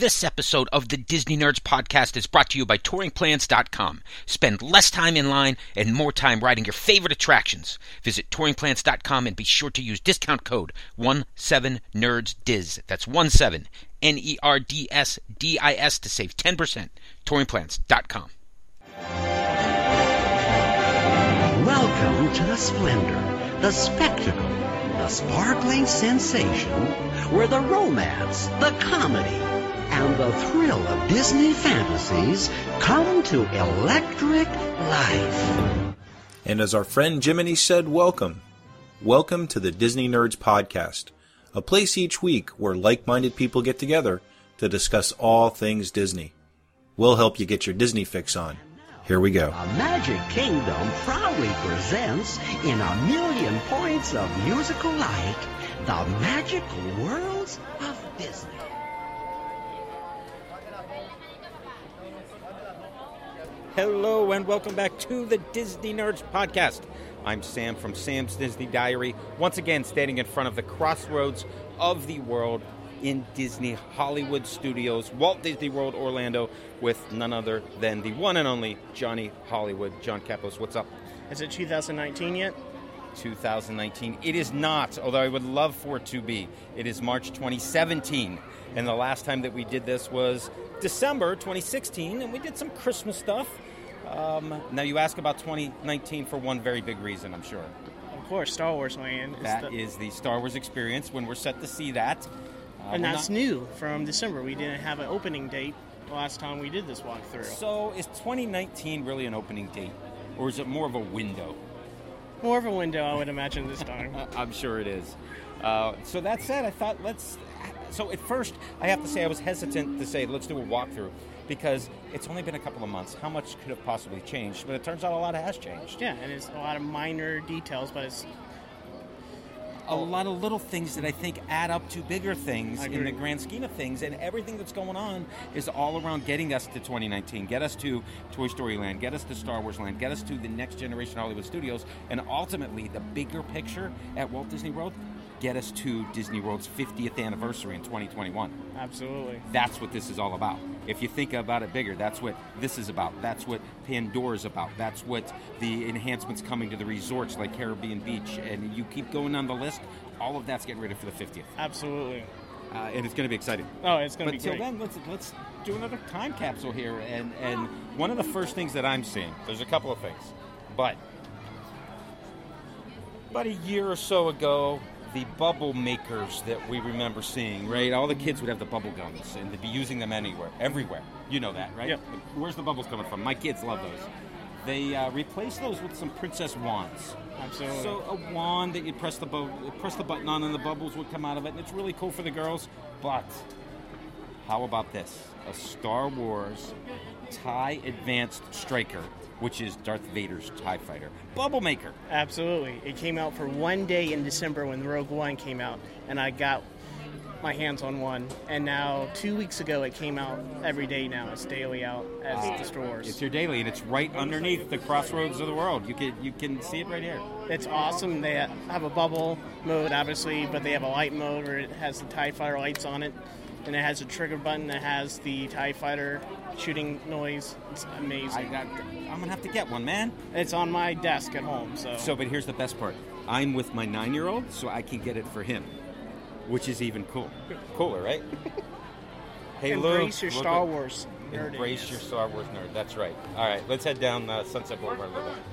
This episode of the Disney Nerds Podcast is brought to you by TouringPlans.com. Spend less time in line and more time riding your favorite attractions. Visit TouringPlans.com and be sure to use discount code 17NERDSDIZ. That's 17 NERDSDIS to save 10%. TouringPlans.com. Welcome to the splendor, the spectacle, the sparkling sensation, where the romance, the comedy, and the thrill of Disney fantasies come to electric life. And as our friend Jiminy said, welcome. Welcome to the Disney Nerds Podcast, a place each week where like-minded people get together to discuss all things Disney. We'll help you get your Disney fix on. Here we go. A Magic Kingdom proudly presents, in a million points of musical light, the magical worlds of Disney. Hello and welcome back to the Disney Nerds Podcast. I'm Sam from Sam's Disney Diary, once again standing in front of the crossroads of the world in Disney Hollywood Studios, Walt Disney World Orlando, with none other than the one and only Johnny Hollywood. John Kapos, what's up? Is it 2019 yet? 2019. It is not, although I would love for it to be. It is March 2017, and the last time that we did this was December 2016, and we did some Christmas stuff. Now you ask about 2019 for one very big reason, I'm sure. Of course, Star Wars Land. That is the Star Wars experience when we're set to see that. And that's new from December. We didn't have an opening date the last time we did this walkthrough. So is 2019 really an opening date, or is it more of a window? More of a window, I would imagine, this time. I'm sure it is. So that said, I thought So at first, I have to say I was hesitant to say let's do a walkthrough because it's only been a couple of months. How much could have possibly changed? But it turns out a lot has changed. Yeah, and it's a lot of minor details, but it's a lot of little things that I think add up to bigger things in the grand scheme of things, and everything that's going on is all around getting us to 2019, get us to Toy Story Land, get us to Star Wars Land, get us to the next generation Hollywood Studios, and ultimately the bigger picture at Walt Disney World, get us to Disney World's 50th anniversary in 2021. Absolutely. That's what this is all about. If you think about it bigger, that's what this is about. That's what Pandora's about. That's what the enhancements coming to the resorts like Caribbean Beach, and you keep going on the list, all of that's getting ready for the 50th. Absolutely. And it's going to be exciting. Oh, it's going to be great. But till then, let's do another time capsule here. And one of the first things that I'm seeing, there's a couple of things, but about a year or so ago, the bubble makers that we remember seeing, right? All the kids would have the bubble guns, and they'd be using them everywhere. You know that, right? Yep. Where's the bubbles coming from? My kids love those. They replaced those with some princess wands. Absolutely. So a wand that you press the button on, and the bubbles would come out of it, and it's really cool for the girls. But how about this? A Star Wars TIE Advanced Striker, which is Darth Vader's TIE Fighter. Bubble maker. Absolutely. It came out for one day in December when Rogue One came out, and I got my hands on one. And now, 2 weeks ago, it came out every day now. It's daily out as the stores. It's your daily, and it's right underneath the crossroads of the world. You can see it right here. It's awesome. They have a bubble mode, obviously, but they have a light mode where it has the TIE Fighter lights on it. And it has a trigger button that has the TIE Fighter shooting noise. It's amazing. I'm going to have to get one, man. It's on my desk at home. So, but here's the best part. I'm with my 9-year-old, so I can get it for him, which is even cooler, right? Hey, embrace your Star Wars nerd. Embrace your Star Wars nerd. That's right. All right, let's head down Sunset Boulevard a little bit.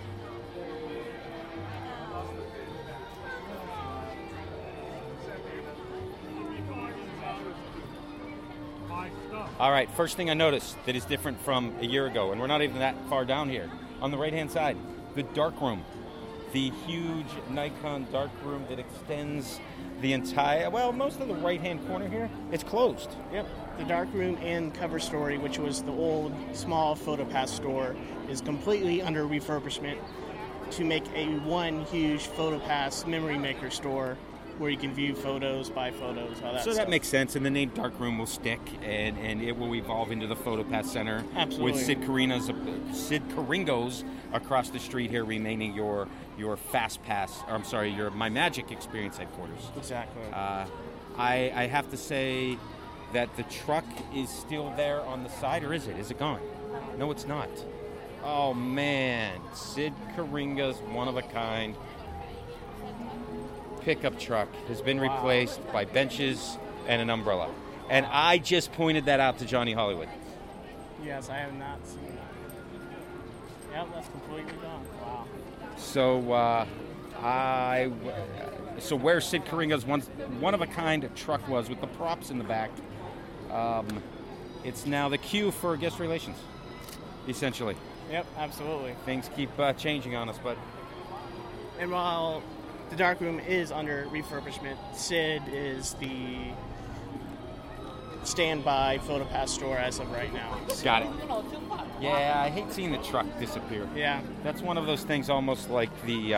All right, first thing I noticed that is different from a year ago, and we're not even that far down here. On the right-hand side, the dark room. The huge Nikon dark room that extends the entire, most of the right-hand corner here, it's closed. Yep. The dark room and cover story, which was the old small PhotoPass store, is completely under refurbishment to make one huge PhotoPass memory maker store where you can view photos, buy photos, all that stuff. So that makes sense, and the name Darkroom will stick, and it will evolve into the PhotoPass Center. Absolutely. With Sid Caringo's across the street here remaining your Fast Pass, or I'm sorry, your My Magic Experience headquarters. Exactly. I have to say, that the truck is still there on the side, or is it? Is it gone? No, it's not. Oh, man. Sid Caringa's one-of-a-kind pickup truck has been replaced by benches and an umbrella. And I just pointed that out to Johnny Hollywood. Yes, I have not seen that. Yep, that's completely gone. Wow. So where Sid Caringa's one-of-a-kind truck was with the props in the back, it's now the queue for guest relations, essentially. Yep, absolutely. Things keep changing on us, but... And while the dark room is under refurbishment, Sid is the standby PhotoPass store as of right now. Got it. Yeah, I hate seeing the truck disappear. Yeah. That's one of those things almost like the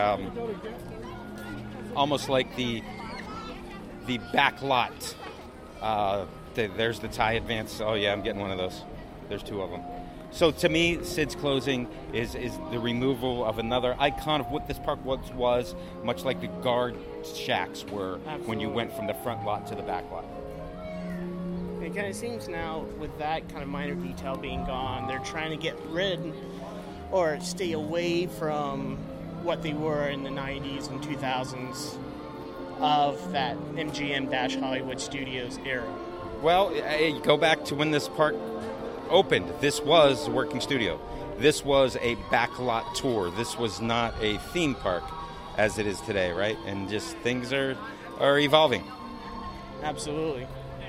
back lot. There's the Thai Advance. Oh, yeah, I'm getting one of those. There's two of them. So to me, Sid's closing is the removal of another icon of what this park once was, much like the guard shacks were when you went from the front lot to the back lot. It kind of seems now, with that kind of minor detail being gone, they're trying to get rid or stay away from what they were in the 90s and 2000s of that MGM-Hollywood Studios era. Well, go back to when this park opened. This was a working studio. This was a backlot tour. This was not a theme park as it is today, right? And just things are evolving. Absolutely.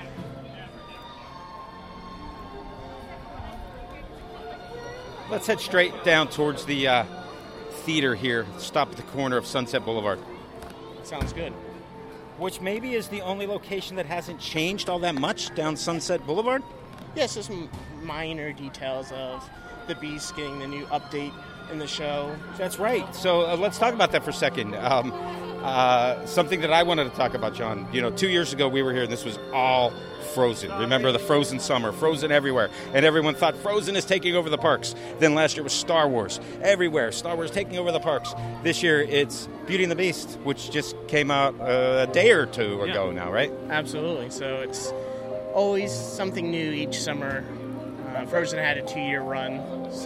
Let's head straight down towards the theater here. Stop at the corner of Sunset Boulevard. Sounds good. Which maybe is the only location that hasn't changed all that much down Sunset Boulevard? Yes, there's some minor details of the Beast getting the new update in the show. That's right. So let's talk about that for a second. Something that I wanted to talk about, John. 2 years ago we were here and this was all Frozen. Remember the Frozen summer, Frozen everywhere. And everyone thought Frozen is taking over the parks. Then last year was Star Wars. Everywhere, Star Wars taking over the parks. This year it's Beauty and the Beast, which just came out a day or two ago now, right? Absolutely. So it's always something new each summer. Frozen had a 2-year run,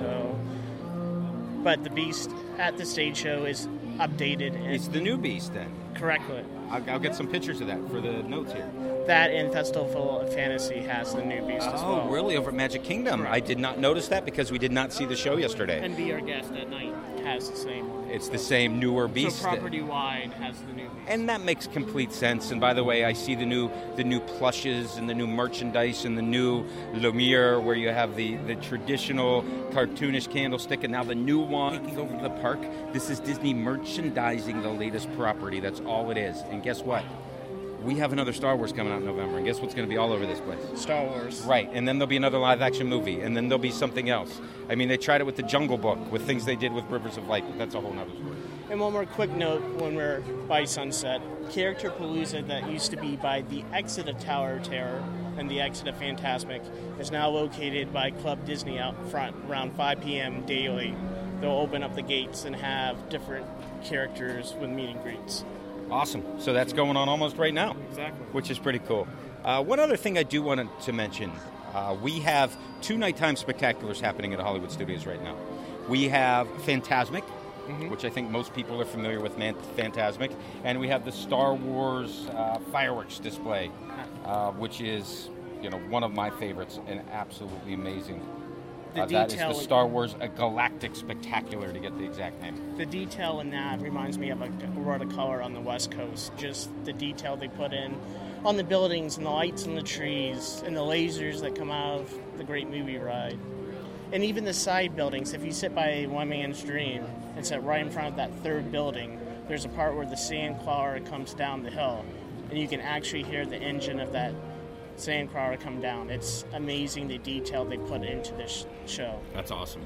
but the Beast at the stage show is updated. And it's the new Beast then? Correctly. I'll get some pictures of that for the notes here. That and Festival of Fantasy has the new Beast as well. Oh, really? Over at Magic Kingdom? Right. I did not notice that because we did not see the show yesterday. And Be Our Guest at Night has the same one. It's the same newer Beast. So property-wide has the new Beast. And that makes complete sense. And by the way, I see the new plushes and the new merchandise and the new Lumiere where you have the traditional cartoonish candlestick and now the new one taking over the park. This is Disney merchandising the latest property. That's all it is. And guess what? We have another Star Wars coming out in November, and guess what's going to be all over this place? Star Wars. Right, and then there'll be another live-action movie, and then there'll be something else. I mean, they tried it with the Jungle Book, with things they did with Rivers of Light, but that's a whole nother story. And one more quick note when we're by Sunset. Character Palooza that used to be by the exit of Tower of Terror and the exit of Fantasmic is now located by Club Disney out front around 5 p.m. daily. They'll open up the gates and have different characters with meet and greets. Awesome. So that's going on almost right now. Exactly. Which is pretty cool. One other thing I do want to mention, we have 2 nighttime spectaculars happening at Hollywood Studios right now. We have Fantasmic, which I think most people are familiar with Fantasmic, and we have the Star Wars fireworks display, which is one of my favorites and absolutely amazing. That is the Star Wars Galactic Spectacular, to get the exact name. The detail in that reminds me of a Aurora Color on the West Coast. Just the detail they put in on the buildings and the lights and the trees and the lasers that come out of the Great Movie Ride. And even the side buildings. If you sit by One Man's Dream and sit right in front of that third building, there's a part where the Sandcrawler comes down the hill. And you can actually hear the engine of that Sandcrawler come down. It's amazing the detail they put into this show. That's awesome.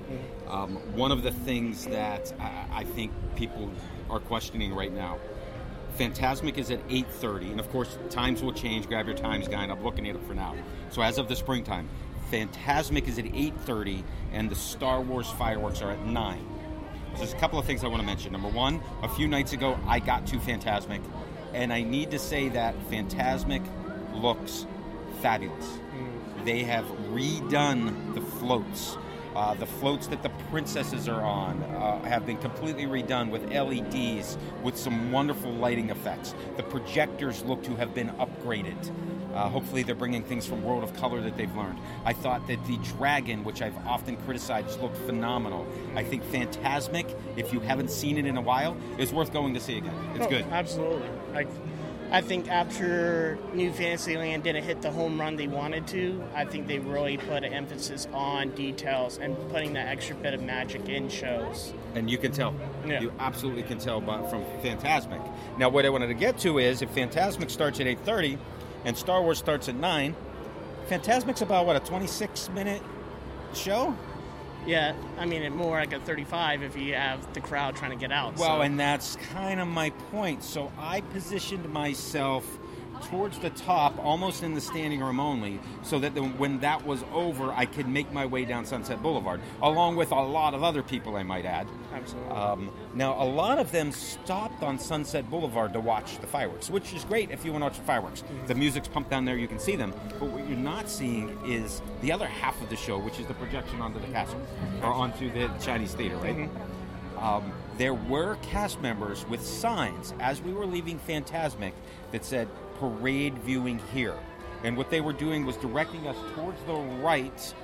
One of the things that I think people are questioning right now, Fantasmic is at 8:30, and of course times will change. Grab your times guide. I'm looking at it for now. So as of the springtime, Fantasmic is at 8:30, and the Star Wars fireworks are at 9. So there's a couple of things I want to mention. Number one, a few nights ago I got to Fantasmic, and I need to say that Fantasmic looks fabulous. They have redone the floats. The floats that the princesses are on have been completely redone with LEDs, with some wonderful lighting effects. The projectors look to have been upgraded. Hopefully they're bringing things from World of Color that they've learned. I thought that the dragon, which I've often criticized, looked phenomenal. I think Fantasmic, if you haven't seen it in a while, is worth going to see again. It's good. Absolutely. I think after New Fantasyland didn't hit the home run they wanted to, I think they really put an emphasis on details and putting that extra bit of magic in shows. And you can tell. Yeah. You absolutely can tell from Fantasmic. Now, what I wanted to get to is, if Fantasmic starts at 8:30 and Star Wars starts at 9, Fantasmic's about, what, a 26-minute show? Yeah, I mean, more like a 35 if you have the crowd trying to get out. Well, and that's kind of my point. So I positioned myself towards the top, almost in the standing room only, so that when that was over, I could make my way down Sunset Boulevard, along with a lot of other people, I might add. Absolutely. Now, a lot of them stopped on Sunset Boulevard to watch the fireworks, which is great if you want to watch the fireworks. Mm-hmm. The music's pumped down there, you can see them. But what you're not seeing is the other half of the show, which is the projection onto the castle, or onto the Chinese theater, right? Mm-hmm. There were cast members with signs as we were leaving Fantasmic that said, "Parade viewing here." And what they were doing was directing us towards the right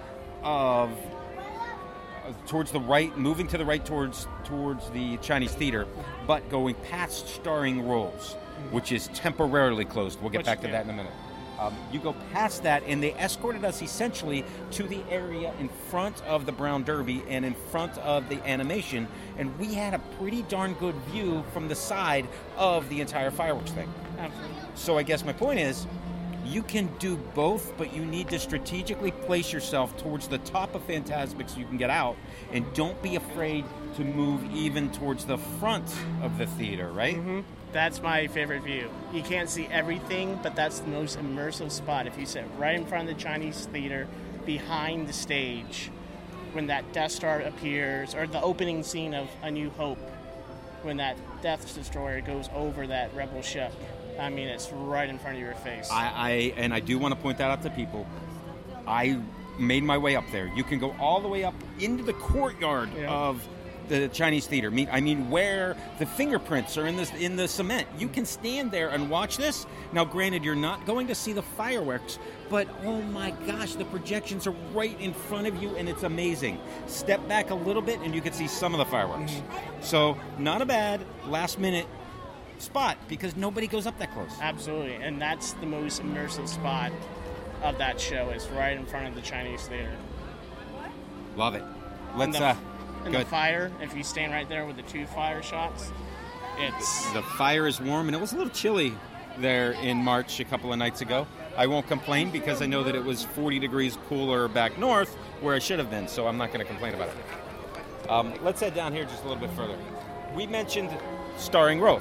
moving to the right towards the Chinese theater, but going past Starring Rolls, which is temporarily closed. We'll get back to that in a minute. You go past that, and they escorted us essentially to the area in front of the Brown Derby and in front of the animation, and we had a pretty darn good view from the side of the entire fireworks thing. Absolutely. So I guess my point is, you can do both, but you need to strategically place yourself towards the top of Fantasmic so you can get out, and don't be afraid to move even towards the front of the theater, right? Mm-hmm. That's my favorite view. You can't see everything, but that's the most immersive spot. If you sit right in front of the Chinese theater, behind the stage, when that Death Star appears, or the opening scene of A New Hope, when that Death Destroyer goes over that Rebel ship, I mean, it's right in front of your face. I do want to point that out to people. I made my way up there. You can go all the way up into the courtyard of the Chinese theater. I mean, where the fingerprints are in the cement. You can stand there and watch this. Now, granted, you're not going to see the fireworks, but oh my gosh, the projections are right in front of you, and it's amazing. Step back a little bit, and you can see some of the fireworks. Mm-hmm. So, not a bad last-minute spot, because nobody goes up that close. Absolutely, and that's the most immersive spot of that show, is right in front of the Chinese theater. Love it. Let's and the fire, if you stand right there with the two fire shots, the fire is warm, and it was a little chilly there in March a couple of nights ago. I won't complain, because I know that it was 40 degrees cooler back north where I should have been, so I'm not going to complain about it. Let's head down here just a little bit further. We mentioned Starring Rolls.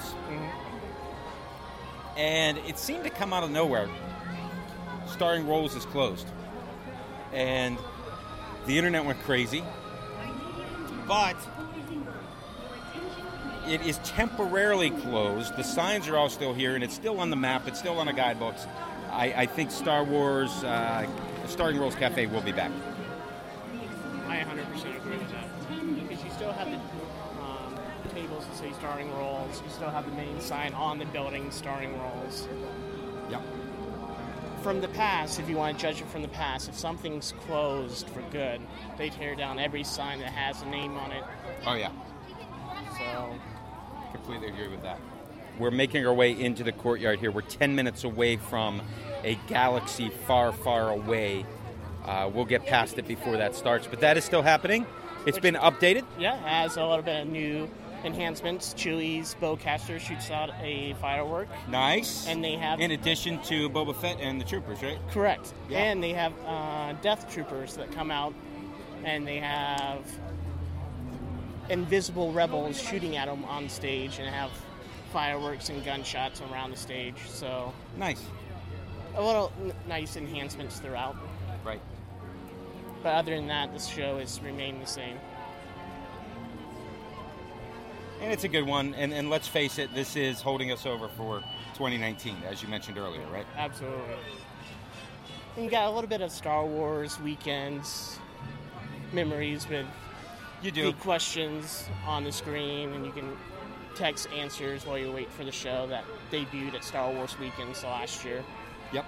Mm-hmm. And it seemed to come out of nowhere. Starring Rolls is closed. And the internet went crazy. But it is temporarily closed. The signs are all still here, and it's still on the map. It's still on the guidebooks. I think Star Wars Starring Rolls Cafe will be back. I 100% agree with that. Because you still have the tables that say Starring Rolls. You still have the main sign on the building, Starring Rolls. Yep. From the past, if you want to judge it from the past, if something's closed for good, they tear down every sign that has a name on it. Oh, yeah. So, completely agree with that. We're making our way into the courtyard here. We're 10 minutes away from a galaxy far, far away. We'll get past it before that starts, but that is still happening. It's been updated. Yeah, it has a little bit of new enhancements. Chewie's bowcaster shoots out a firework. Nice. And they have, in addition to Boba Fett and the troopers, right? Correct. Yeah. And they have Death Troopers that come out, and they have invisible rebels shooting at them on stage, and have fireworks and gunshots around the stage. So nice. A little nice enhancements throughout. Right. But other than that, the show has remained the same. And it's a good one, and let's face it, this is holding us over for 2019, as you mentioned earlier, right? Absolutely. And you got a little bit of Star Wars weekends memories with You do. the questions on the screen, and you can text answers while you wait for the show that debuted at Star Wars Weekends last year. Yep.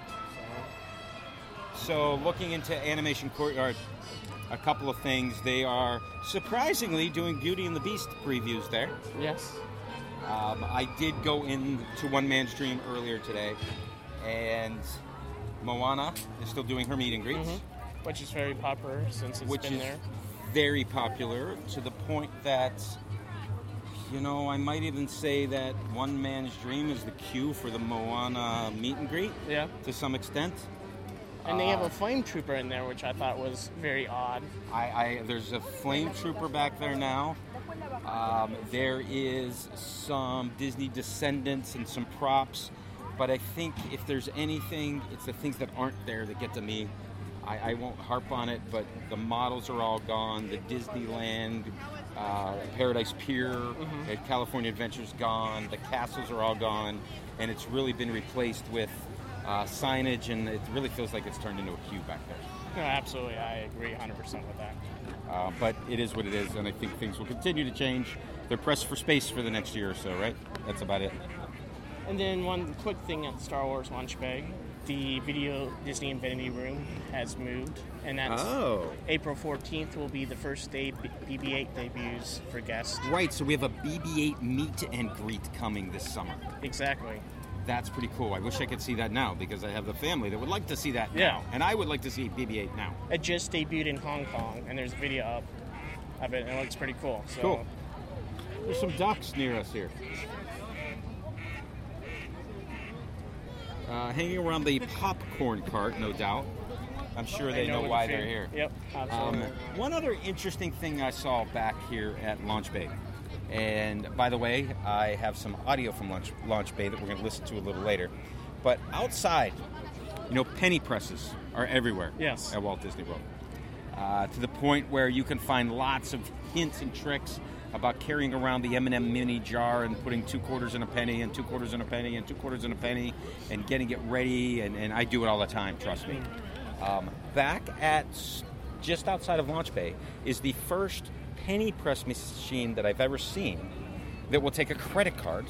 So looking into Animation Courtyard, a couple of things. They are surprisingly doing Beauty and the Beast previews there. Yes. I did go into One Man's Dream earlier today, and Moana is still doing her meet and greets, Which is very popular since it's which been is there. very popular to the point that, you know, I might even say that One Man's Dream is the cue for the Moana meet and greet Yeah. to some extent. And they have a flame trooper in there, which I thought was very odd. There's a flame trooper back there now. There is some Disney descendants and some props, but I think if there's anything, it's the things that aren't there that get to me. I won't harp on it, but the models are all gone. The Disneyland, Paradise Pier, at California Adventure's gone. The castles are all gone, and it's really been replaced with signage, and it really feels like it's turned into a queue back there. No, absolutely, I agree 100% with that. But it is what it is, and I think things will continue to change. They're pressed for space for the next year or so, right? That's about it. And then one quick thing at Star Wars Launch Bay, the Video Disney Infinity Room has moved, and that's April 14th will be the first day BB-8 debuts for guests. Right, so we have a BB-8 meet and greet coming this summer. Exactly. That's pretty cool. I wish I could see that now, because I have the family that would like to see that Yeah. now. And I would like to see BB-8 now. It just debuted in Hong Kong, and there's a video up of it, and it looks pretty cool. So. Cool. There's some ducks near us here. Hanging around the popcorn cart, no doubt. I'm sure they know why they're here. Yep, absolutely. One other interesting thing I saw back here at Launch Bay, and by the way, I have some audio from Launch Bay that we're going to listen to a little later. But outside, you know, penny presses are everywhere Yes. at Walt Disney World. To the point where you can find lots of hints and tricks about carrying around the M&M mini jar and putting 2 quarters in a penny and 2 quarters in a penny and 2 quarters in a penny and getting it ready, and I do it all the time, trust me. Back at just outside of Launch Bay is the first penny press machine that I've ever seen that will take a credit card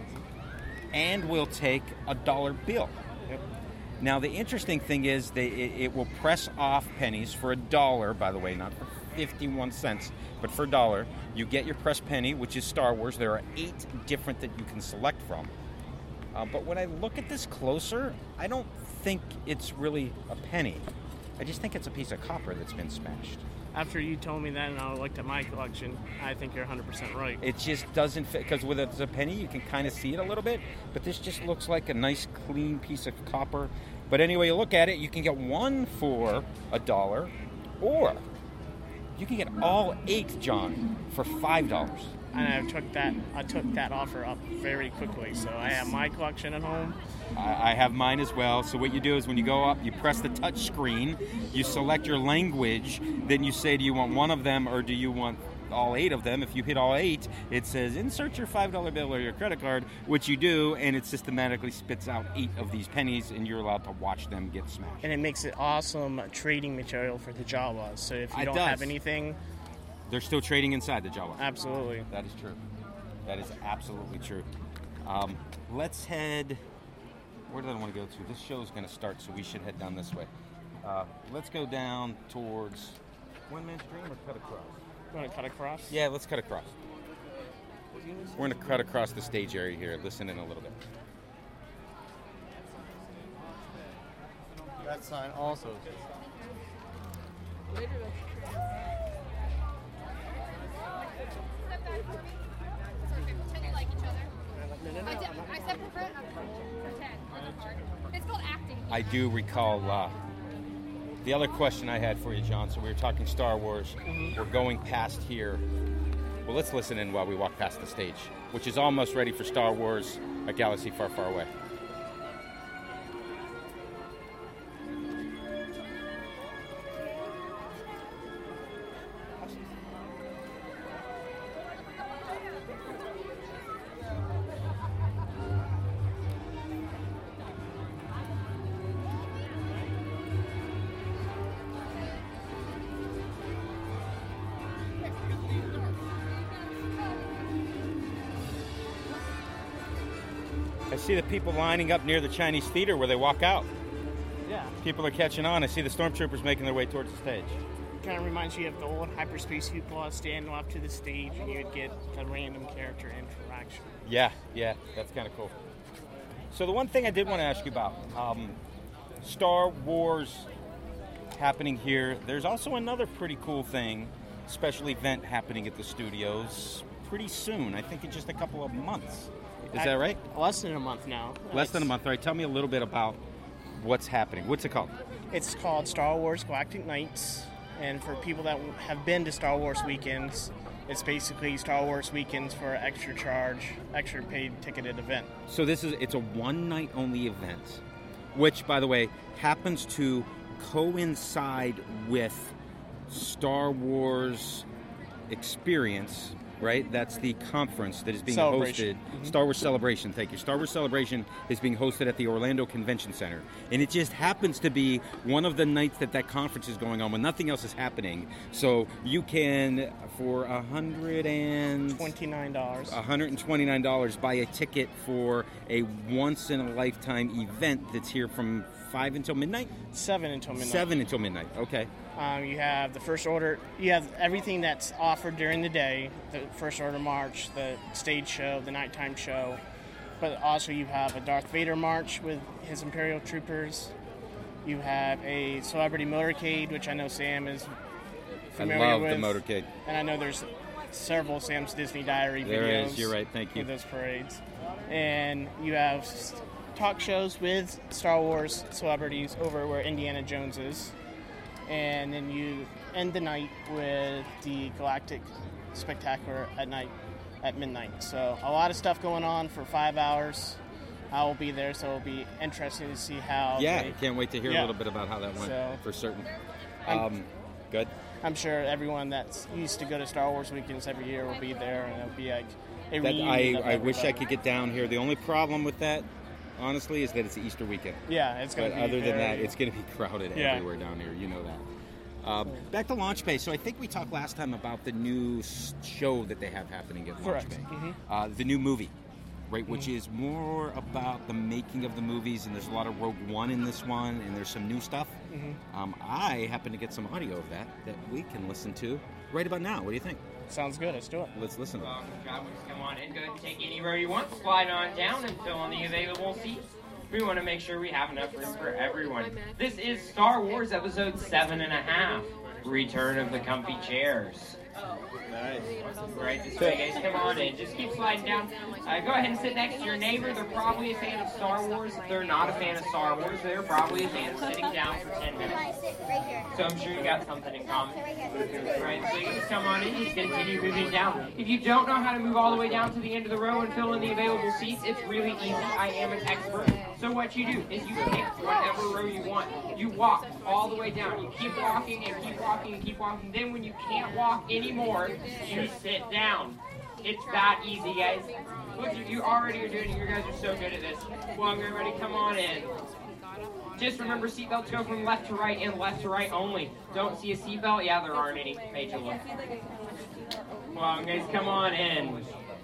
and will take a dollar bill. Yep. Now, the interesting thing is it will press off pennies for $1, by the way, not for 51 cents, but for $1. You get your press penny, which is Star Wars. There are 8 different that you can select from. But when I look at this closer, I don't think it's really a penny. I just think it's a piece of copper that's been smashed. After you told me that and I looked at my collection, I think you're 100% right. It just doesn't fit, because with it's a penny, you can kind of see it a little bit, but this just looks like a nice, clean piece of copper. But anyway, you look at it, you can get one for $1, or you can get all 8, John, for $5. And I took that offer up very quickly. So I have my collection at home. I have mine as well. So what you do is when you go up, you press the touch screen, you select your language, then you say, do you want one of them or do you want all 8 of them? If you hit all 8, it says insert your $5 bill or your credit card, which you do, and it systematically spits out 8 of these pennies, and you're allowed to watch them get smashed. And it makes it awesome trading material for the Jawas. So if you It don't does. have anything, They're still trading inside the Jawa. absolutely. That is true. That is absolutely true. Let's head... Where did I want to go to? This show is going to start, so we should head down this way. Let's go down towards One Man's Dream or cut across? You want to cut across? Yeah, let's cut across. We're going to cut across the stage area here. Listen in a little bit. That sign also. Pretend you like each other. I said pretend. It's called acting. I do recall the other question I had for you, John. So we were talking Star Wars. We're going past here. Well, let's listen in while we walk past the stage, which is almost ready for Star Wars: A Galaxy Far, Far Away. I see the people lining up near the Chinese theater where they walk out. Yeah. People are catching on. I see the stormtroopers making their way towards the stage. Kind of reminds you of the old Hyperspace Hoopla standing up to the stage, and you would get a random character interaction. Yeah, that's kind of cool. So the one thing I did want to ask you about, Star Wars happening here. There's also another pretty cool thing, special event happening at the studios pretty soon. I think in just a couple of months. Is that right? Less than a month now. Less than a month. All right, tell me a little bit about what's happening. What's it called? It's called Star Wars Galactic Nights. And for people that have been to Star Wars weekends, it's basically Star Wars weekends for an extra charge, extra paid ticketed event. So it's a one-night only event, which, by the way, happens to coincide with Star Wars Experience, right? That's the conference that is being hosted. Mm-hmm. Star Wars Celebration, thank you. Star Wars Celebration is being hosted at the Orlando Convention Center. And it just happens to be one of the nights that conference is going on when nothing else is happening. So you can, for $129, buy a ticket for a once-in-a-lifetime event that's here from 5 until midnight? 7 until midnight. 7 until midnight, okay. You have the First Order. You have everything that's offered during the day, the First Order March, the stage show, the nighttime show. But also you have a Darth Vader march with his Imperial troopers. You have a celebrity motorcade, which I know Sam is familiar with. I love the motorcade. And I know there's several Sam's Disney Diary videos. There is, you're right, thank you. With those parades. And you have talk shows with Star Wars celebrities over where Indiana Jones is. And then you end the night with the Galactic Spectacular at midnight. So a lot of stuff going on for 5 hours. I will be there, so it'll be interesting to see how. Yeah, I can't wait to hear a little bit about how that went, for certain. Good. I'm sure everyone that's used to go to Star Wars weekends every year will be there, and it'll be like a reunion. I wish I could get down here. The only problem with that, honestly, is that it's Easter weekend. Yeah, it's going to be. Other than that, it's going to be crowded everywhere down here. You know that. Back to Launch Bay. So I think we talked last time about the new show that they have happening at Launch Bay. Mm-hmm. The new movie, right, which is more about the making of the movies, and there's a lot of Rogue One in this one, and there's some new stuff. Mm-hmm. I happen to get some audio of that we can listen to right about now. What do you think? Sounds good. Let's do it. Let's listen. Come on in. Go ahead and take any row you want. Slide on down and fill in the available seats. We want to make sure we have enough room for everyone. This is Star Wars Episode 7.5, Return of the Comfy Chairs. Nice. Right this way, guys. Come on in. Just keep sliding down. Go ahead and sit next to your neighbor. They're probably a fan of Star Wars. If they're not a fan of Star Wars, they're probably a fan of sitting down for 10 minutes. So I'm sure you got something in common. Right, so you just come on in and just continue moving down. If you don't know how to move all the way down to the end of the row and fill in the available seats, it's really easy. I am an expert. So what you do is you pick whatever row you want. You walk all the way down. You keep walking and keep walking and keep walking. Then when you can't walk anymore, you sit down. It's that easy, guys. Look, you already are doing it. You guys are so good at this. Well, everybody, come on in. Just remember, seatbelts go from left to right and left to right only. Don't see a seatbelt? Yeah, there aren't any. Made you look. Well, guys, come on in.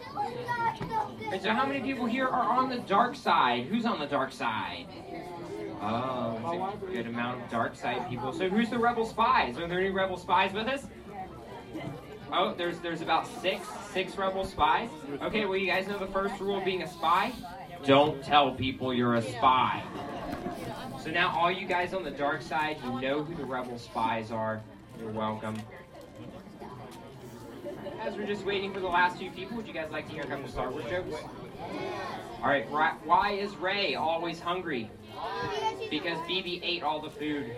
And so how many people here are on the dark side? Who's on the dark side? Oh, there's a good amount of dark side people. So who's the rebel spies? Are there any rebel spies with us? Oh, there's about six rebel spies. Okay, well, you guys know the first rule of being a spy? Don't tell people you're a spy. So now all you guys on the dark side, you know who the rebel spies are. You're welcome. As we're just waiting for the last few people, would you guys like to hear a couple Star Wars jokes? All right, why is Rey always hungry? Because BB ate all the food.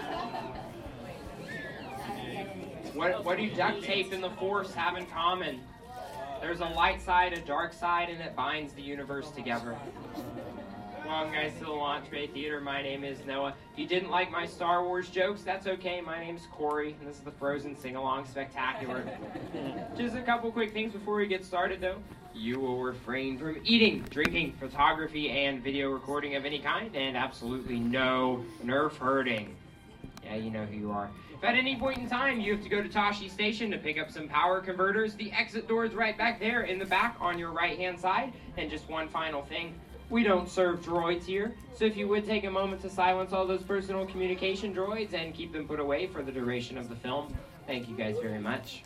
What do duct tape and the Force have in common? There's a light side, a dark side, and it binds the universe together. Welcome, guys, to the Launch Bay Theater. My name is Noah. If you didn't like my Star Wars jokes, that's okay. My name's Corey, and this is the Frozen Sing-Along Spectacular. Just a couple quick things before we get started, though. You will refrain from eating, drinking, photography, and video recording of any kind, and absolutely no Nerf hurting. Yeah, you know who you are. If at any point in time you have to go to Tashi Station to pick up some power converters, the exit door is right back there in the back on your right-hand side. And just one final thing. We don't serve droids here, so if you would take a moment to silence all those personal communication droids and keep them put away for the duration of the film, thank you guys very much.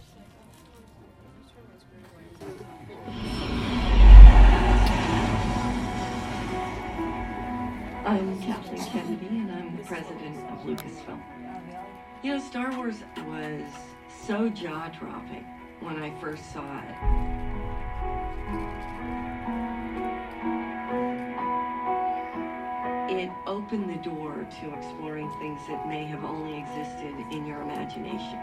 I'm Kathleen Kennedy, and I'm the president of Lucasfilm. You know, Star Wars was so jaw-dropping when I first saw it. It opened the door to exploring things that may have only existed in your imagination,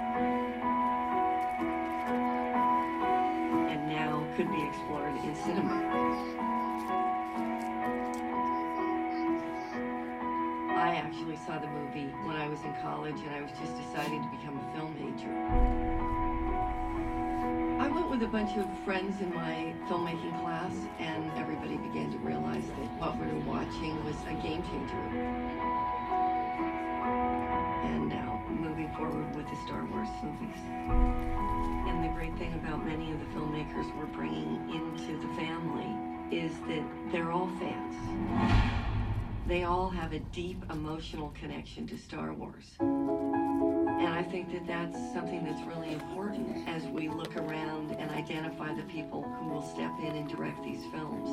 and now could be explored in cinema. I actually saw the movie when I was in college, and I was just deciding to become a film major. I went with a bunch of friends in my filmmaking class, and everybody began to realize that what we were watching was a game changer. And now, moving forward with the Star Wars movies. And the great thing about many of the filmmakers we're bringing into the family is that they're all fans. They all have a deep emotional connection to Star Wars. And I think that that's something that's really important as we look around and identify the people who will step in and direct these films.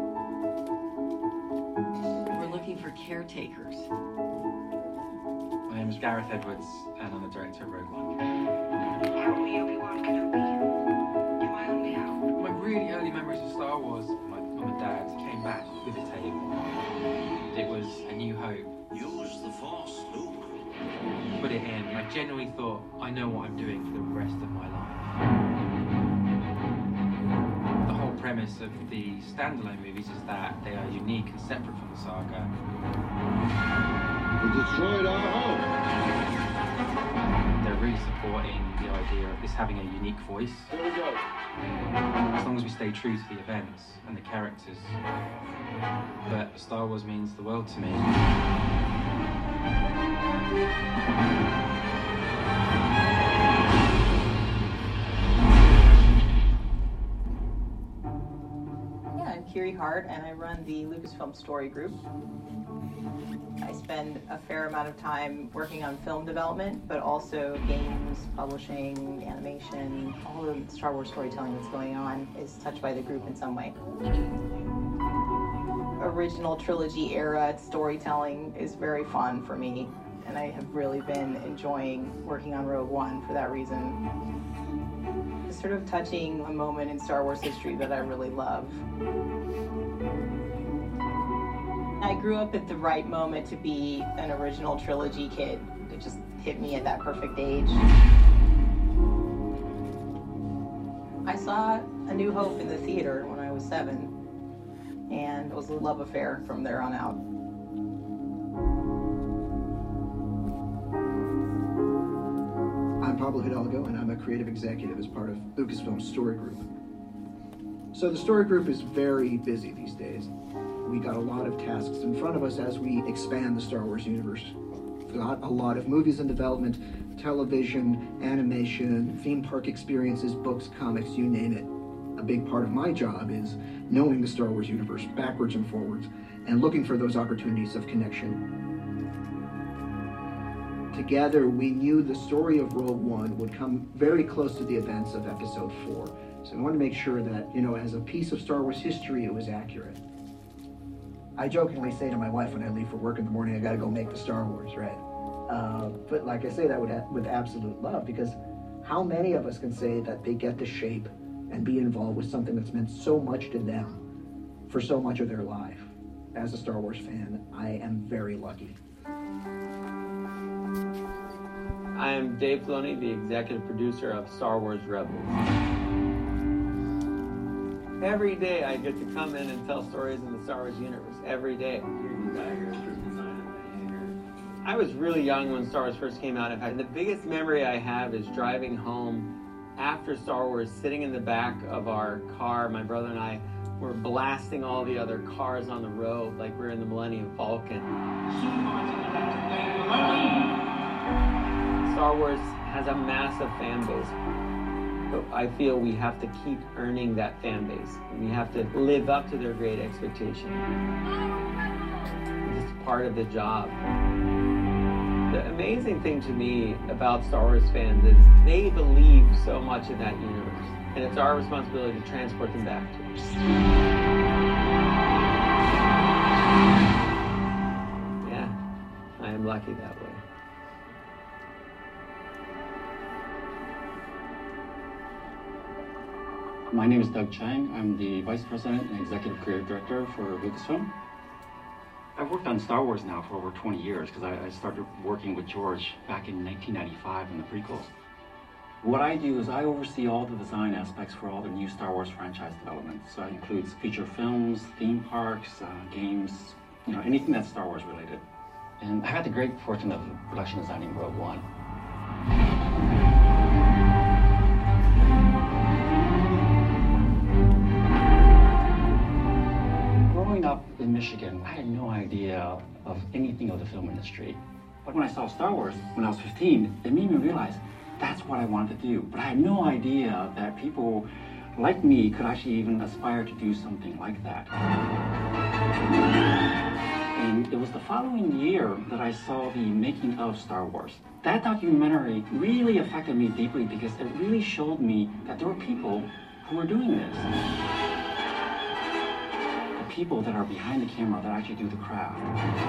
We're looking for caretakers. My name is Gareth Edwards, and I'm the director of Rogue One. Help me, Obi-Wan Kenobi. Do I only help? My really early memories of Star Wars, my mum and dad came back with a tape. It was A New Hope. Use the Force, Luke. Put it in, and I genuinely thought, I know what I'm doing for the rest of my life. The whole premise of the standalone movies is that they are unique and separate from the saga. We destroyed our home. They're really supporting the idea of this having a unique voice. Here we go. As long as we stay true to the events and the characters. But Star Wars means the world to me. I'm Kiri Hart, and I run the Lucasfilm Story Group. I spend a fair amount of time working on film development, but also games, publishing, animation. All the Star Wars storytelling that's going on is touched by the group in some way. Original trilogy era storytelling is very fun for me, and I have really been enjoying working on Rogue One for that reason. It's sort of touching a moment in Star Wars history that I really love. I grew up at the right moment to be an original trilogy kid. It just hit me at that perfect age. I saw A New Hope in the theater when I was 7, and it was a love affair from there on out. I'm Pablo Hidalgo, and I'm a creative executive as part of Lucasfilm's Story Group. So the Story Group is very busy these days. We got a lot of tasks in front of us as we expand the Star Wars universe. We've got a lot of movies in development, television, animation, theme park experiences, books, comics, you name it. A big part of my job is knowing the Star Wars universe backwards and forwards and looking for those opportunities of connection. Together, we knew the story of Rogue One would come very close to the events of Episode 4. So we wanted to make sure that, as a piece of Star Wars history, it was accurate. I jokingly say to my wife when I leave for work in the morning, I gotta go make the Star Wars, right? But like I say that with absolute love, because how many of us can say that they get to shape and be involved with something that's meant so much to them for so much of their life? As a Star Wars fan, I am very lucky. I am Dave Filoni, the executive producer of Star Wars Rebels. Every day I get to come in and tell stories in the Star Wars universe. Every day. I was really young when Star Wars first came out. And the biggest memory I have is driving home after Star Wars, sitting in the back of our car. My brother and I were blasting all the other cars on the road like we're in the Millennium Falcon. Star Wars has a massive fan base. But I feel we have to keep earning that fan base. We have to live up to their great expectation. It's part of the job. The amazing thing to me about Star Wars fans is they believe so much in that universe, and it's our responsibility to transport them back to it. Yeah, I am lucky that way. My name is Doug Chang. I'm the Vice President and Executive Creative Director for Lucasfilm. I've worked on Star Wars now for over 20 years because I started working with George back in 1995 in the prequels. What I do is I oversee all the design aspects for all the new Star Wars franchise development. So that includes feature films, theme parks, games, anything that's Star Wars related. And I had the great fortune of production designing Rogue One. Growing up in Michigan, I had no idea of anything of the film industry. But when I saw Star Wars when I was 15, it made me realize that's what I wanted to do. But I had no idea that people like me could actually even aspire to do something like that. And it was the following year that I saw the making of Star Wars. That documentary really affected me deeply because it really showed me that there were people who were doing this. The people that are behind the camera that actually do the craft.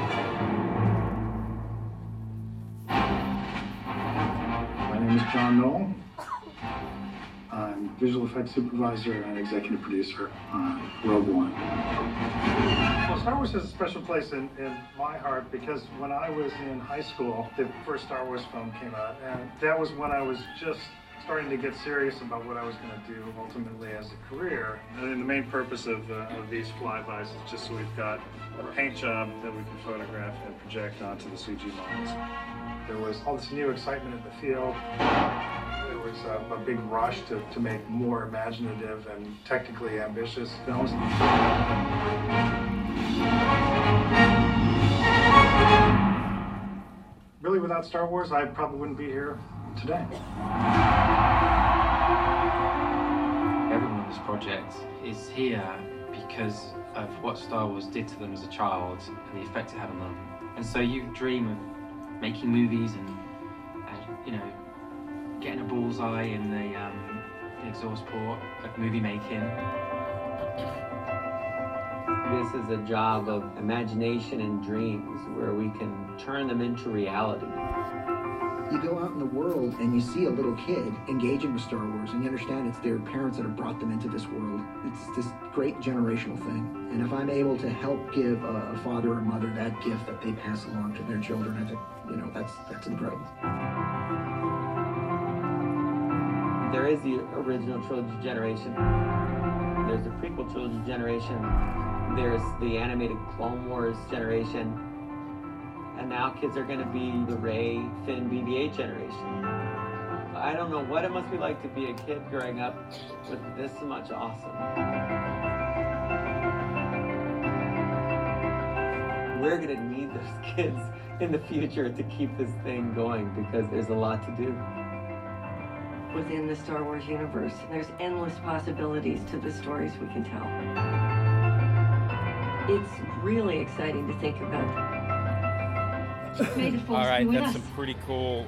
My name is John Knoll. I'm visual effects supervisor and executive producer on Rogue One. Well, Star Wars has a special place in my heart because when I was in high school, the first Star Wars film came out, and that was when I was just starting to get serious about what I was going to do ultimately as a career. And the main purpose of these flybys is just so we've got a paint job that we can photograph and project onto the CG models. There was all this new excitement in the field. There was a big rush to make more imaginative and technically ambitious films. Really, without Star Wars, I probably wouldn't be here today. Everyone on this project is here because of what Star Wars did to them as a child and the effect it had on them. And so you dream of making movies and getting a bullseye in the exhaust port of movie making. This is a job of imagination and dreams where we can turn them into reality. You go out in the world and you see a little kid engaging with Star Wars and you understand it's their parents that have brought them into this world. It's this great generational thing. And if I'm able to help give a father or mother that gift that they pass along to their children, I think, that's incredible. There is the original trilogy generation. There's the prequel trilogy generation. There's the animated Clone Wars generation. And now kids are going to be the Rey, Finn, BB-8 generation. I don't know what it must be like to be a kid growing up with this much awesome. We're going to need those kids in the future to keep this thing going because there's a lot to do. Within the Star Wars universe, there's endless possibilities to the stories we can tell. It's really exciting to think about. All right, that's some pretty cool.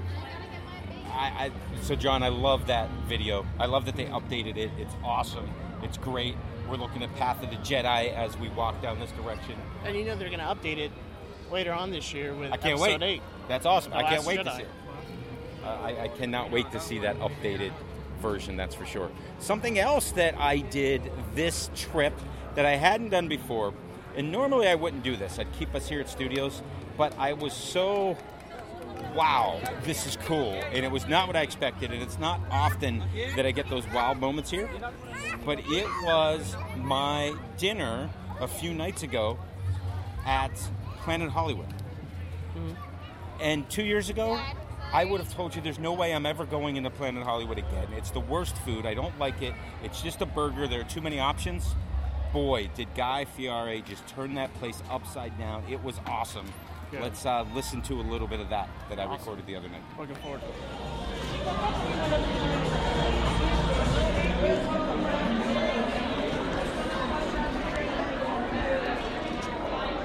So John, I love that video. I love that they updated it. It's awesome. It's great. We're looking at Path of the Jedi as we walk down this direction. And they're going to update it later on this year with Episode 8. That's awesome. I can't wait Jedi. to see it. I cannot wait to see that updated version, that's for sure. Something else that I did this trip that I hadn't done before, and normally I wouldn't do this. I'd keep us here at studios, but I was so, wow, this is cool. And it was not what I expected, and it's not often that I get those wow moments here. But it was my dinner a few nights ago at Planet Hollywood. Mm-hmm. And 2 years ago, I would have told you there's no way I'm ever going into Planet Hollywood again. It's the worst food. I don't like it. It's just a burger. There are too many options. Boy, did Guy Fieri just turn that place upside down. It was awesome. Good. Let's listen to a little bit of that I recorded the other night. Looking forward to it.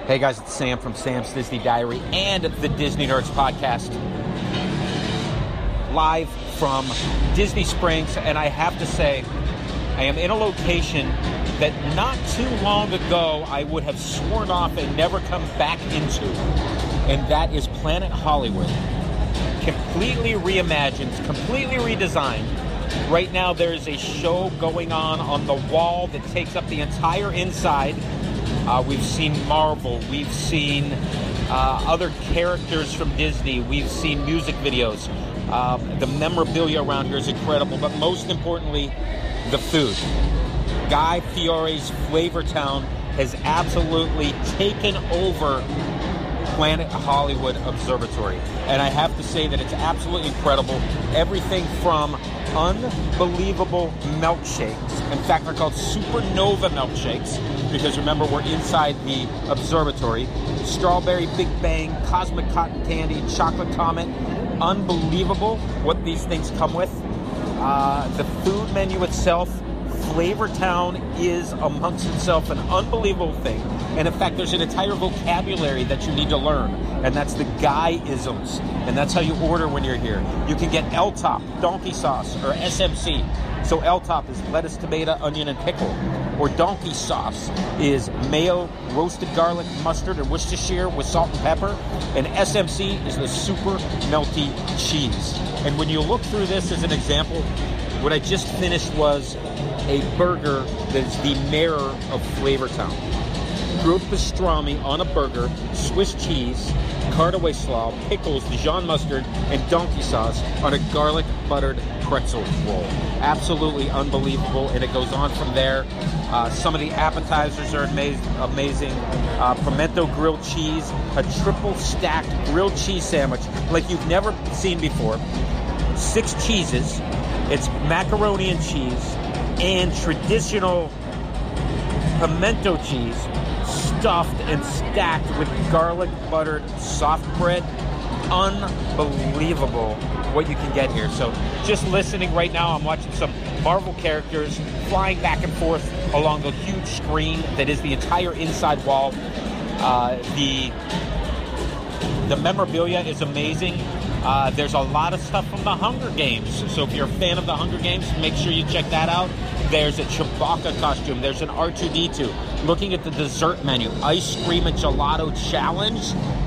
Hey guys, it's Sam from Sam's Disney Diary and the Disney Nerds Podcast. Live from Disney Springs, and I have to say, I am in a location that not too long ago I would have sworn off and never come back into, and that is Planet Hollywood. Completely reimagined, completely redesigned. Right now there is a show going on the wall that takes up the entire inside. We've seen Marvel, we've seen other characters from Disney, we've seen music videos. The memorabilia around here is incredible, but most importantly, the food. Guy Fieri's Flavor Town has absolutely taken over Planet Hollywood Observatory. And I have to say that it's absolutely incredible. Everything from unbelievable milkshakes. In fact, they're called Supernova milkshakes because remember, we're inside the observatory. Strawberry Big Bang, Cosmic Cotton Candy, Chocolate Comet. Unbelievable what these things come with. The food menu itself, Flavor Town is amongst itself an unbelievable thing. And in fact, there's an entire vocabulary that you need to learn, and that's the Guy-isms. And that's how you order when you're here. You can get L-Top, donkey sauce, or SMC. So L-Top is lettuce, tomato, onion, and pickle. Or donkey sauce is mayo, roasted garlic, mustard, and Worcestershire with salt and pepper. And SMC is the super melty cheese. And when you look through this as an example, what I just finished was a burger that is the mirror of Flavor Town. Grilled pastrami on a burger, Swiss cheese, cardaway slaw, pickles, Dijon mustard, and donkey sauce on a garlic buttered pretzel roll. Absolutely unbelievable, and it goes on from there. Some of the appetizers are amazing. Pimento grilled cheese, a triple stacked grilled cheese sandwich like you've never seen before. 6 cheeses. It's macaroni and cheese and traditional pimento cheese stuffed and stacked with garlic buttered soft bread. Unbelievable what you can get here. So just listening right now, I'm watching some Marvel characters flying back and forth along the huge screen that is the entire inside wall. The memorabilia is amazing. There's a lot of stuff from the Hunger Games. So if you're a fan of the Hunger Games, make sure you check that out. There's a Chewbacca costume. There's an R2-D2. Looking at the dessert menu, ice cream and gelato challenge.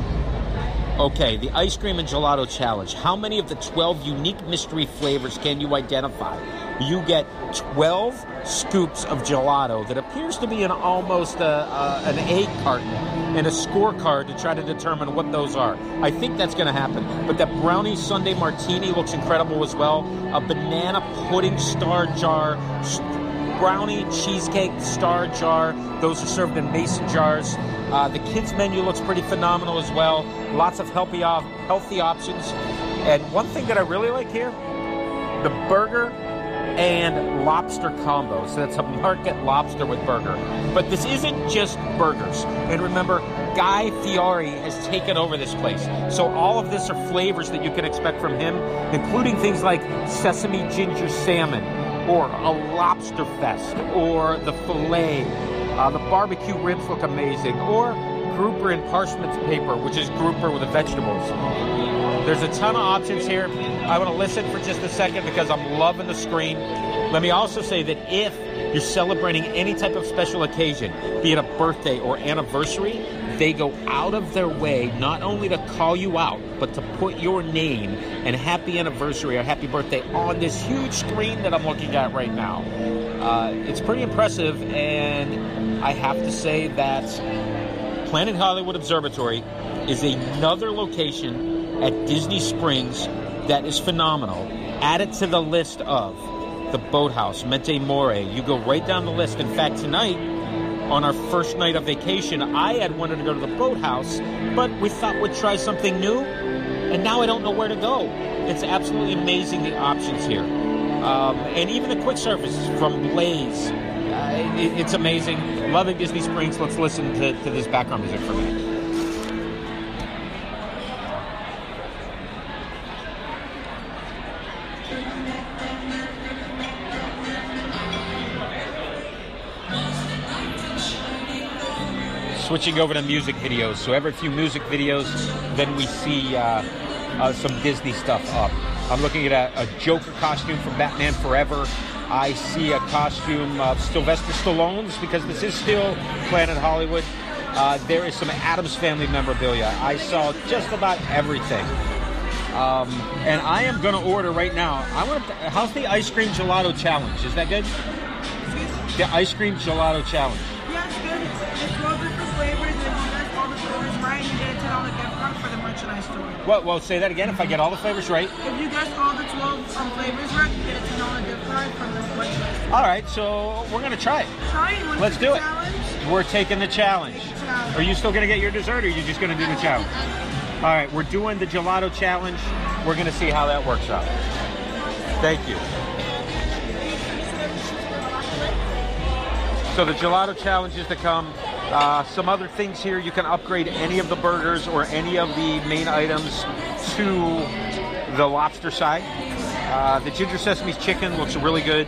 Okay, the ice cream and gelato challenge. How many of the 12 unique mystery flavors can you identify? You get 12 scoops of gelato that appears to be almost an egg carton and a scorecard to try to determine what those are. I think that's going to happen. But that brownie sundae martini looks incredible as well. A banana pudding star jar, brownie cheesecake star jar. Those are served in mason jars. The kids menu looks pretty phenomenal as well. Lots of healthy options. And one thing that I really like here, the burger and lobster combo. So that's a market lobster with burger. But this isn't just burgers. And remember, Guy Fieri has taken over this place. So all of this are flavors that you can expect from him, including things like sesame ginger salmon, or a lobster fest, or the filet. The barbecue ribs look amazing, or grouper in parchment paper, which is grouper with the vegetables. There's a ton of options here. I want to listen for just a second because I'm loving the screen. Let me also say that if you're celebrating any type of special occasion, be it a birthday or anniversary, they go out of their way not only to call you out, but to put your name and happy anniversary or happy birthday on this huge screen that I'm looking at right now. It's pretty impressive, and I have to say that Planet Hollywood Observatory is another location at Disney Springs that is phenomenal. Add it to the list of the Boathouse, Mente Mori. You go right down the list. In fact, tonight, on our first night of vacation, I had wanted to go to the Boathouse, but we thought we'd try something new, and now I don't know where to go. It's absolutely amazing, the options here. And even the quick service from Blaze. It's amazing. Loving Disney Springs. Let's listen to this background music for a minute. switching over to music videos. So every few music videos, then we see some Disney stuff up. I'm looking at a Joker costume from Batman Forever. I see a costume of Sylvester Stallone's, because this is still Planet Hollywood. There is some Addams Family memorabilia. I saw just about everything. And I am going to order right now. How's the Ice Cream Gelato Challenge? Is that good? The Ice Cream Gelato Challenge. Yeah, it's good. It's 12 different flavors, and if you guess all the flavors right, you get a $10 gift card for the merchandise store. Well, say that again. If I get all the flavors right. If you guess all the 12 flavors right, you get a $10 gift card from the merchandise store. All right, so we're going to try it. Try it. Let's do it. We're taking the challenge. Are you still going to get your dessert, or are you just going to do the challenge? All right, we're doing the Gelato Challenge. We're going to see how that works out. Thank you. So the Gelato Challenge is to come. Some other things here, you can upgrade any of the burgers or any of the main items to the lobster side. The Ginger Sesame Chicken looks really good.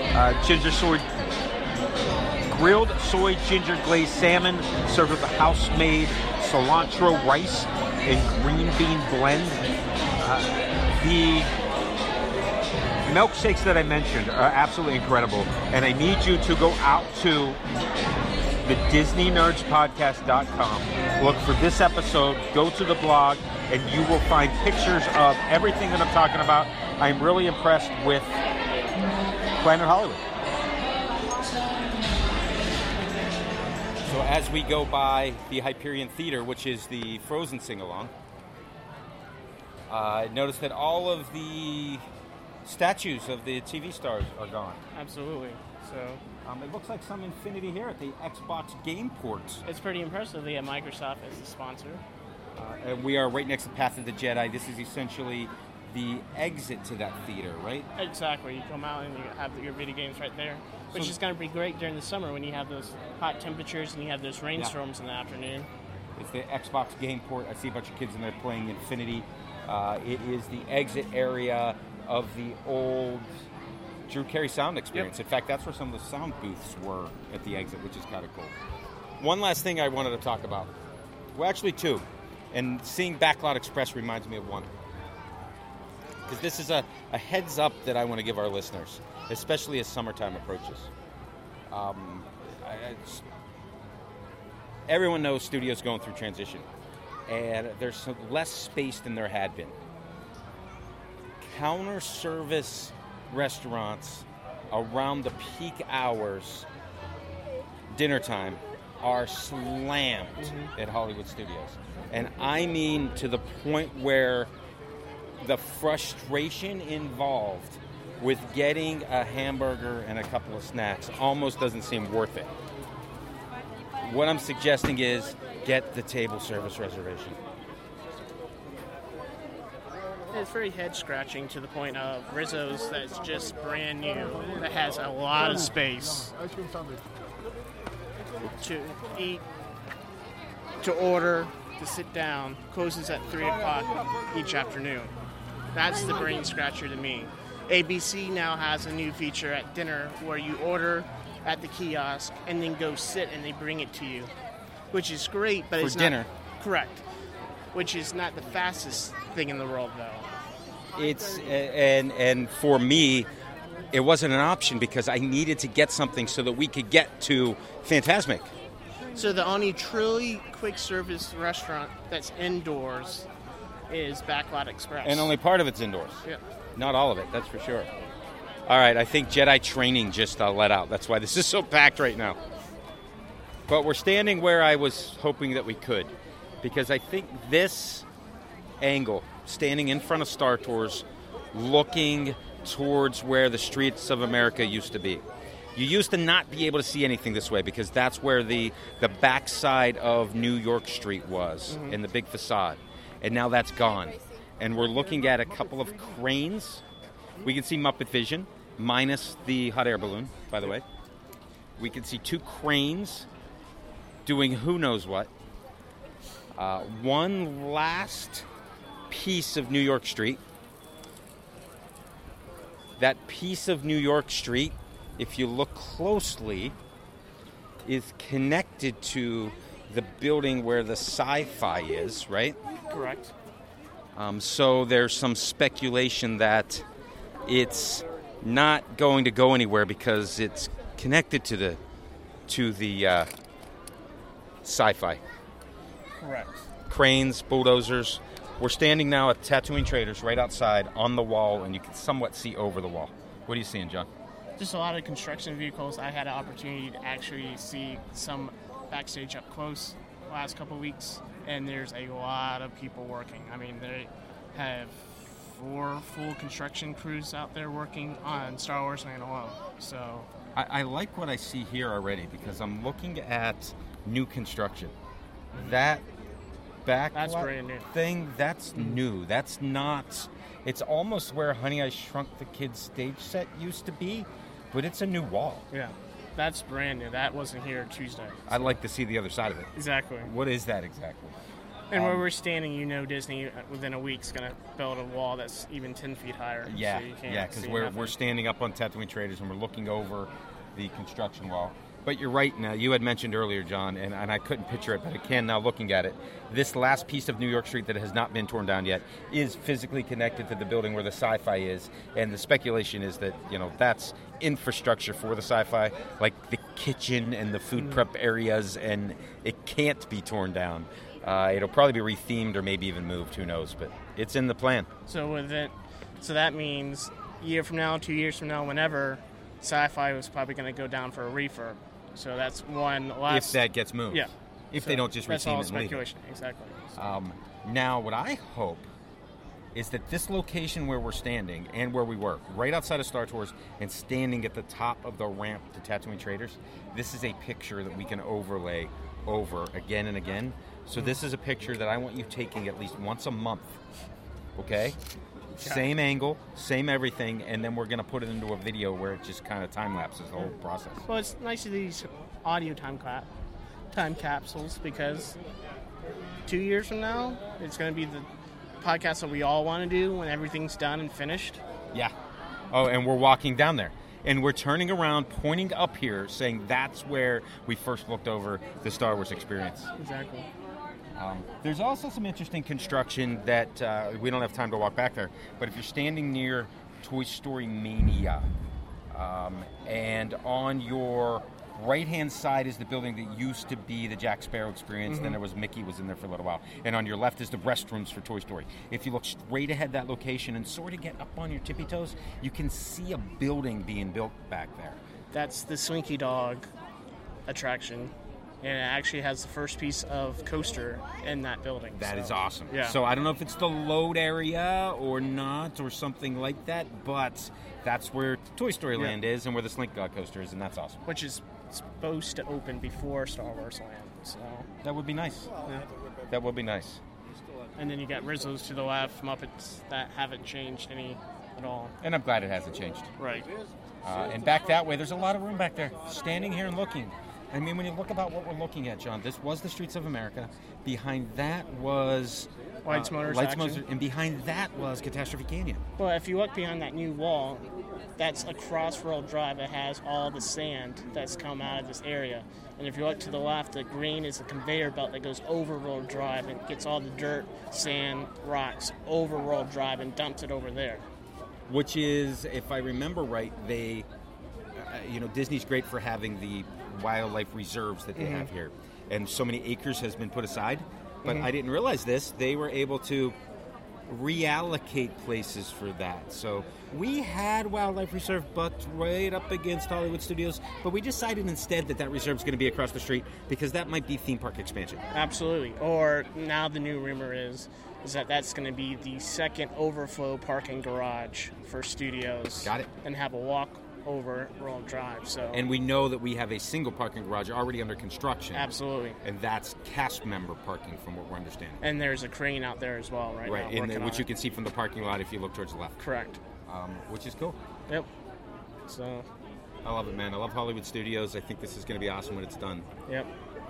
Grilled soy ginger glazed salmon served with a house-made cilantro rice and green bean blend. The milkshakes that I mentioned are absolutely incredible, and I need you to go out to the DisneyNerdsPodcast.com, look for this episode, go to the blog, and you will find pictures of everything that I'm talking about. I'm really impressed with Planet Hollywood. So as we go by the Hyperion Theater, which is the Frozen sing-along, notice that all of the statues of the TV stars are gone. Absolutely. So it looks like some Infinity here at the Xbox game ports. It's pretty impressive. They have Microsoft as the sponsor. And we are right next to Path of the Jedi. This is essentially the exit to that theater, right? Exactly. You come out and you have your video games right there, which is going to be great during the summer when you have those hot temperatures and you have those rainstorms in the afternoon. It's the Xbox game port. I see a bunch of kids in there playing Infinity. It is the exit area of the old Drew Carey sound experience. Yep. In fact, that's where some of the sound booths were at the exit, which is kind of cool. One last thing I wanted to talk about. Well, actually two. And seeing Backlot Express reminds me of one. Because this is a heads up that I want to give our listeners, especially as summertime approaches. Everyone knows studios going through transition, and there's less space than there had been. Counter service restaurants around the peak hours, dinner time, are slammed at Hollywood studios. And I mean to the point where the frustration involved with getting a hamburger and a couple of snacks almost doesn't seem worth it. What I'm suggesting is get the table service reservation. It's very head-scratching to the point of Rizzo's that's just brand new, that has a lot of space to eat, to order, to sit down, closes at 3 o'clock each afternoon. That's the brain scratcher to me. ABC now has a new feature at dinner where you order at the kiosk and then go sit and they bring it to you, which is great, but it's dinner. Not correct. Which is not the fastest thing in the world, though. It's and for me, it wasn't an option because I needed to get something so that we could get to Fantasmic. So the only truly quick service restaurant that's indoors is Backlot Express. And only part of it's indoors. Yeah. Not all of it, that's for sure. All right, I think Jedi Training just let out. That's why this is so packed right now. But we're standing where I was hoping that we could, because I think this angle, standing in front of Star Tours, looking towards where the streets of America used to be. You used to not be able to see anything this way because that's where the backside of New York Street was, and the big facade. And now that's gone. And we're looking at a couple of cranes. We can see Muppet Vision, minus the hot air balloon, by the way. We can see 2 cranes doing who knows what. One last piece of New York Street. That piece of New York Street, if you look closely, is connected to the building where the sci-fi is, right? Correct. So there's some speculation that it's not going to go anywhere because it's connected to the sci-fi. Correct. Cranes, bulldozers. We're standing now at Tatooine Traders right outside on the wall, and you can somewhat see over the wall. What are you seeing, John? Just a lot of construction vehicles. I had an opportunity to actually see some backstage up close the last couple of weeks, and there's a lot of people working. I mean, they have 4 full construction crews out there working on Star Wars Land alone. So I like what I see here already because I'm looking at new construction. That back that's brand new thing, that's new. That's not. It's almost where Honey, I Shrunk the Kids stage set used to be, but it's a new wall. Yeah, that's brand new. That wasn't here Tuesday. I'd like to see the other side of it. Exactly. What is that exactly? And where we're standing, Disney within a week is going to build a wall that's even 10 feet higher. Yeah, so because we're standing up on Tatooine Traders and we're looking over the construction wall. But you're right now. You had mentioned earlier, John, and I couldn't picture it, but I can now looking at it. This last piece of New York Street that has not been torn down yet is physically connected to the building where the sci-fi is. And the speculation is that, that's infrastructure for the sci-fi, like the kitchen and the food prep areas, and it can't be torn down. It'll probably be rethemed or maybe even moved. Who knows? But it's in the plan. So that means a year from now, 2 years from now, whenever, sci-fi was probably going to go down for a refurb. So that's one last... If that gets moved. Yeah. If they don't just that's retheme all it and leave it. speculation. Exactly. Now, what I hope is that this location where we're standing and where we were, right outside of Star Tours and standing at the top of the ramp to Tatooine Traders, this is a picture that we can overlay over again and again. So this is a picture that I want you taking at least once a month, okay? Same angle, same everything, and then we're going to put it into a video where it just kind of time-lapses the whole process. Well, it's nice of these audio time capsules because 2 years from now, it's going to be the podcast that we all want to do when everything's done and finished. Yeah. Oh, and we're walking down there. And we're turning around, pointing up here, saying that's where we first looked over the Star Wars experience. Exactly. There's also some interesting construction that we don't have time to walk back there, but if you're standing near Toy Story Mania, and on your right-hand side is the building that used to be the Jack Sparrow experience, then there was Mickey was in there for a little while, and on your left is the restrooms for Toy Story. If you look straight ahead that location and sort of get up on your tippy toes, you can see a building being built back there. That's the Slinky Dog attraction. And it actually has the first piece of coaster in that building. That is awesome. Yeah. So I don't know if it's the load area or not or something like that, but that's where Toy Story Land is and where the Slinky Dog coaster is, and that's awesome. Which is supposed to open before Star Wars Land. So that would be nice. Yeah. That would be nice. And then you got Rizzo's to the left, Muppets that haven't changed any at all. And I'm glad it hasn't changed. Right. And back that way, there's a lot of room back there. Standing here and looking. I mean, when you look about what we're looking at, John, this was the Streets of America. Behind that was Lights, Motors, Action. And behind that was Catastrophe Canyon. Well, if you look behind that new wall, that's a cross-road drive that has all the sand that's come out of this area. And if you look to the left, the green is a conveyor belt that goes over Road Drive and gets all the dirt, sand, rocks over Road Drive and dumps it over there. Which is, if I remember right, they, Disney's great for having the wildlife reserves that they have here, and so many acres has been put aside, but I didn't realize this. They were able to reallocate places for that. So we had wildlife reserve but right up against Hollywood Studios, but we decided instead that reserve is going to be across the street because that might be theme park expansion. Absolutely. Or now the new rumor is that that's going to be the second overflow parking garage for studios. Got it. And have a walk over Royal Drive. So, and we know that we have a single parking garage already under construction. Absolutely. And that's cast member parking from what we're understanding. And there's a crane out there as well now. Which you can see from the parking lot if you look towards the left. Correct. Which is cool. Yep. So I love it, man. I love Hollywood Studios. I think this is going to be awesome when it's done. Yep.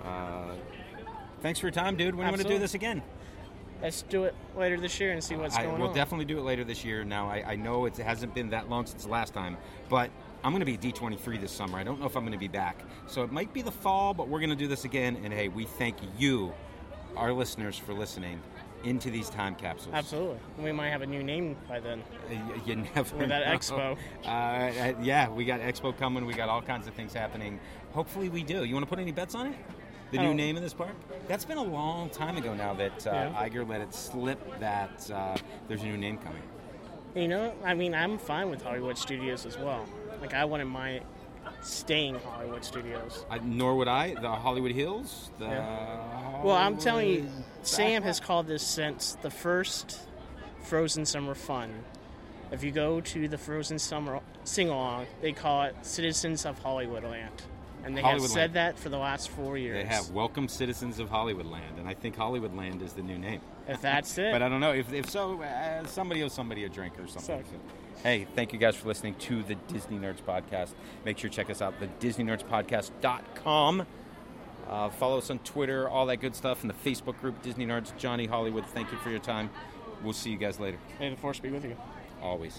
Thanks for your time, dude. When do you want to do this again? Let's do it later this year and see what's going on. We'll definitely do it later this year. Now, I know it hasn't been that long since the last time, but I'm going to be at D23 this summer. I don't know if I'm going to be back. So it might be the fall, but we're going to do this again. And hey, we thank you, our listeners, for listening into these time capsules. Absolutely. We might have a new name by then. You never With that know. expo. Yeah, we got expo coming. We got all kinds of things happening. Hopefully we do. You want to put any bets on it? The new name of this park? That's been a long time ago now that Iger let it slip that there's a new name coming. You know, I mean, I'm fine with Hollywood Studios as well. Like, I wouldn't mind staying Hollywood Studios. Nor would I. The Hollywood Hills. Well, I'm telling you, Sam has called this since the first Frozen Summer Fun. If you go to the Frozen Summer sing-along, they call it Citizens of Hollywoodland. And they have said that for the last 4 years. They have. Welcome, citizens of Hollywoodland. And I think Hollywoodland is the new name. If that's it. But I don't know. If so, somebody owes somebody a drink or something. So, hey, thank you guys for listening to the Disney Nerds Podcast. Make sure to check us out, the DisneyNerdsPodcast.com. Follow us on Twitter, all that good stuff, and the Facebook group, Disney Nerds. Johnny Hollywood, thank you for your time. We'll see you guys later. May the Force be with you. Always.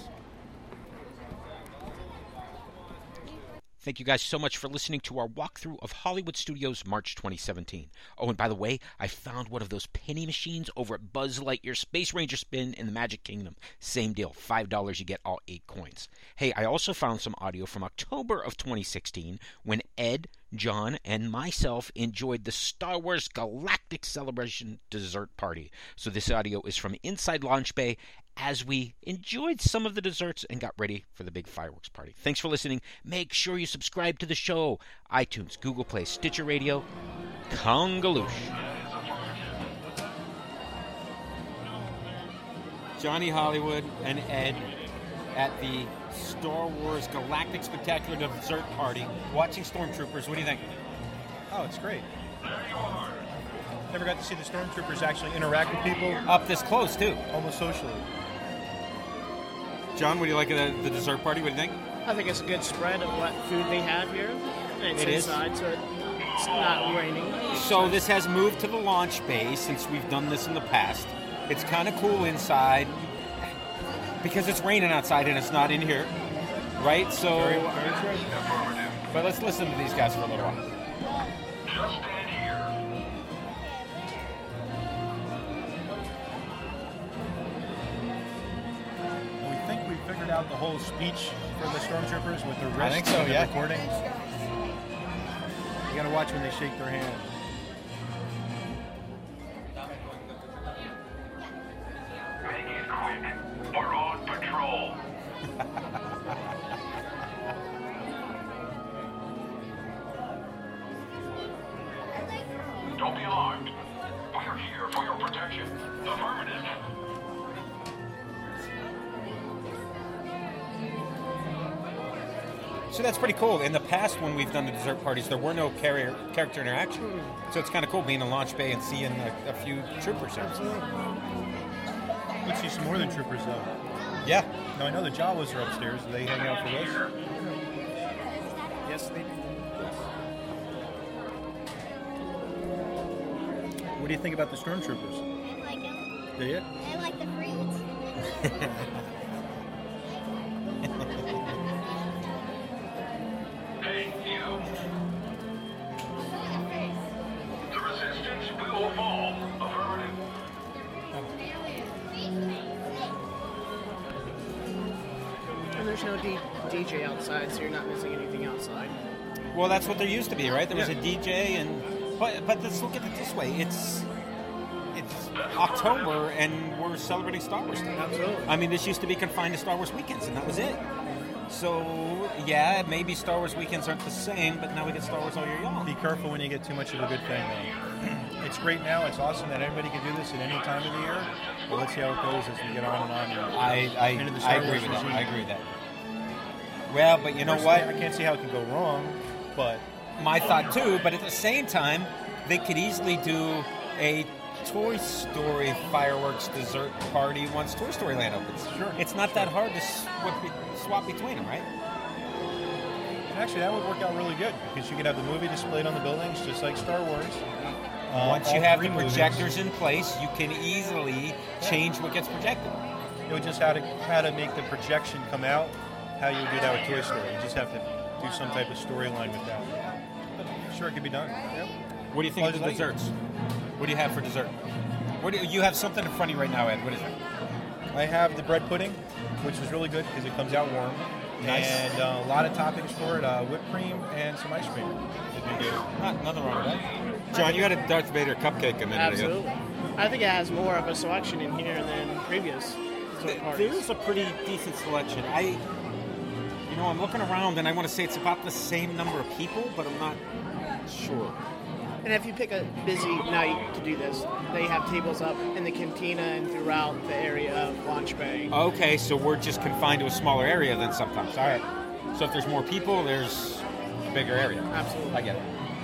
Thank you guys so much for listening to our walkthrough of Hollywood Studios March 2017. Oh, and by the way, I found one of those penny machines over at Buzz Lightyear Space Ranger Spin in the Magic Kingdom. Same deal, $5 you get all 8 coins. Hey, I also found some audio from October of 2016 when Ed, John, and myself enjoyed the Star Wars Galactic Celebration dessert party. So this audio is from inside Launch Bay as we enjoyed some of the desserts and got ready for the big fireworks party. Thanks for listening. Make sure you subscribe to the show. iTunes, Google Play, Stitcher Radio, Congaloosh. Johnny Hollywood and Ed at the Star Wars Galactic Spectacular Dessert Party, watching Stormtroopers. What do you think? Oh, it's great. Never got to see the Stormtroopers actually interact with people. Up this close, too. Almost socially. John, what do you like of the dessert party? What do you think? I think it's a good spread of what food they have here. And it's inside, so it's not raining. So this has moved to the launch bay since we've done this in the past. It's kind of cool inside because it's raining outside and it's not in here, right? So, very true. But let's listen to these guys for a little while. Just stand here. We think we figured out the whole speech for the Stormtroopers with the wrist. I think so, and the yeah. recording. You gotta watch when they shake their hand. Make it quick. We're on patrol. Don't be alarmed. We're here for your protection. Affirmative. So that's pretty cool. In the past, when we've done the dessert parties, there were no character interaction. So it's kind of cool being in launch bay and seeing a few troopers. Absolutely. Let's see some more than troopers, though. Yeah. Now, I know the Jawas are upstairs. Do they hang out for this? Yes, they do. What do you think about the Stormtroopers? I like them. Do you? I like the fruits. Hey, you. The resistance will fall. Affirmative. And there's no DJ outside, so you're not missing anything outside. Well, that's what there used to be, right? There was a DJ, but let's look at it this way: it's October, and we're celebrating Star Wars Day. Absolutely. I mean, this used to be confined to Star Wars weekends, and that was it. So, yeah, maybe Star Wars weekends aren't the same, but now we get Star Wars all year long. Be careful when you get too much of a good thing, though. It's great now. It's awesome that anybody can do this at any time of the year. But let's see how it goes as we get on and on. I agree with that. I agree with that. Well, but you know what? I can't see how it can go wrong, but... My thought, too, but at the same time, they could easily do a Toy Story fireworks dessert party once Toy Story Land opens. Sure. It's not that hard to swap between them, right? Actually, that would work out really good because you could have the movie displayed on the buildings just like Star Wars. Once you have the projectors in place, you can easily change what gets projected. It would just how to make the projection come out how you would do that with Toy Story. You just have to do some type of storyline with that. But sure, it could be done. Yep. What do you think of the desserts? What do you have for dessert? You have something in front of you right now, Ed. What is it? I have the bread pudding, which is really good because it comes out warm. Nice. And a lot of toppings for it, whipped cream and some ice cream. Nothing wrong with that. John, you had a Darth Vader cupcake a minute ago. Absolutely. I think it has more of a selection in here than previous parties. There's a pretty decent selection. I'm looking around and I want to say it's about the same number of people, but I'm not sure. And if you pick a busy night to do this, they have tables up in the cantina and throughout the area of Launch Bay. Okay, so we're just confined to a smaller area then sometimes. All right. So if there's more people, there's a bigger area. Absolutely. I get it.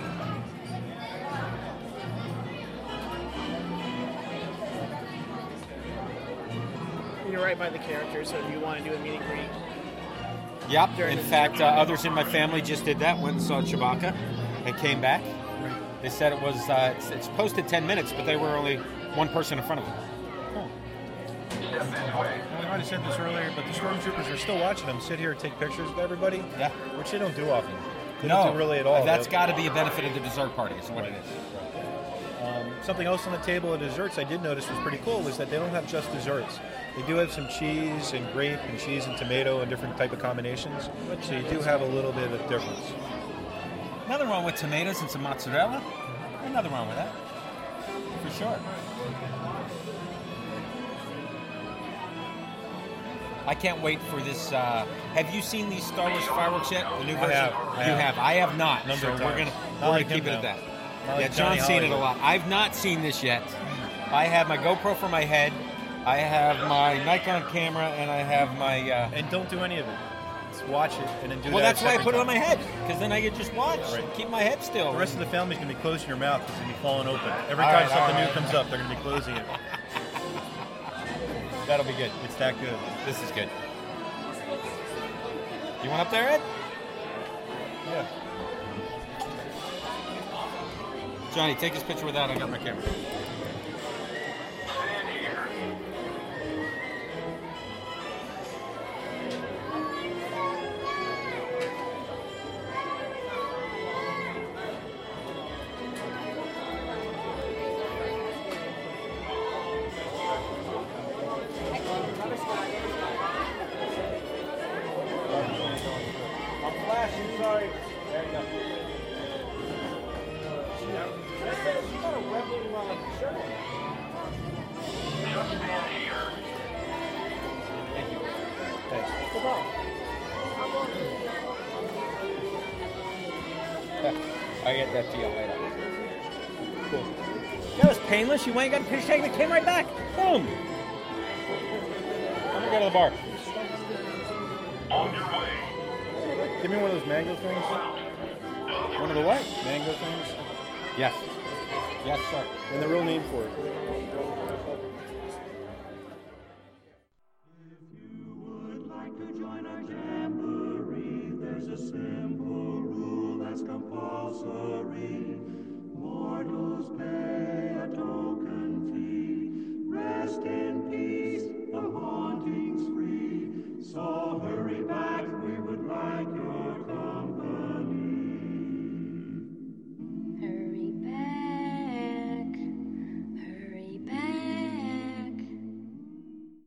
You're right by the characters, so if you want to do a meet and greet. Yep. In fact, others in my family just did that, went and saw Chewbacca and came back. They said it was, it's posted 10 minutes, but they were only one person in front of them. I might have said this earlier, but the stormtroopers are still watching them sit here and take pictures with everybody. Yeah. Which they don't do often. They No. don't do really at all. That's got to be a benefit of the dessert party, is what it is. Something else on the table of desserts I did notice was pretty cool was that they don't have just desserts. They do have some cheese and grape and cheese and tomato and different type of combinations. So you do have a little bit of difference. Nothing wrong with tomatoes and some mozzarella. There's nothing wrong with that. For sure. I can't wait for this. Have you seen these Star Wars fireworks yet? The new version? I have. I have not. Number So of we're times. gonna keep it at that. Yeah, John's seen it a lot. I've not seen this yet. I have my GoPro for my head. I have my Nikon camera, and I have my. And don't do any of it. Just watch it and then do that. Well, that's why I second put it on time. my head, because then I can just watch, keep my head still. The rest of the family's going to be closing your mouth because it's going to be falling open. Every All time right, something all new right. comes up, they're going to be closing it. That'll be good. It's that good. This is good. You want up there, Ed? Yeah. Johnny, take this picture without. I got my camera. I'm flashing, sorry. There you go. You got a rebel shirt on. Thank you. Thanks. No problem. I get that to you later. Cool. That was painless. You went and got a picture taken. It came right back. Boom. I'm gonna go to the bar. Give me one of those mango things. One of the what? Mango things. Yes. Yes, sir. And the real name for it. There's a simple rule that's compulsory. Mortals pay a token fee. Rest in